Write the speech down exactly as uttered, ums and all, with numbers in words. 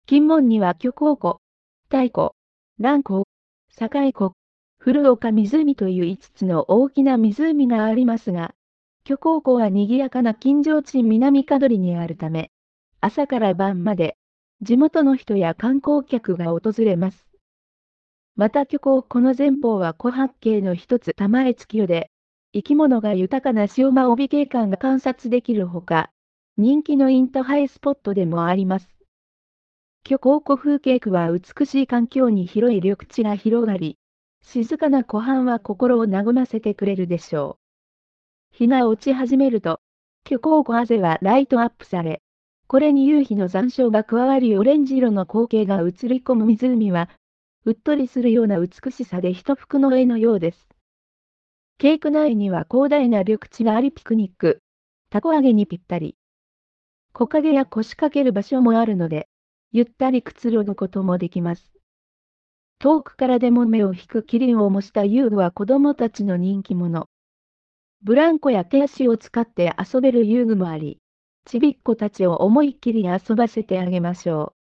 金門には巨港湖、太湖、蘭湖、境湖、古岡湖といういつつの大きな湖がありますが、巨港湖は賑やかな近所地南香取にあるため、朝から晩まで地元の人や観光客が訪れます。また巨港湖の前方は湖八景の一つ玉江月夜で、生き物が豊かな潮間帯景観が観察できるほか、人気のインターハイスポットでもあります。巨港湖風景区は美しい環境に広い緑地が広がり、静かな湖畔は心を和ませてくれるでしょう。日が落ち始めると、巨港湖あぜはライトアップされ、これに夕日の残照が加わりオレンジ色の光景が映り込む湖は、うっとりするような美しさで一幅の絵のようです。景区内には広大な緑地がありピクニック、たこ揚げにぴったり。木陰や腰掛ける場所もあるので、ゆったりくつろぐこともできます。遠くからでも目を引くキリンを模した遊具は子供たちの人気者。ブランコや手足を使って遊べる遊具もあり、ちびっ子たちを思いっきり遊ばせてあげましょう。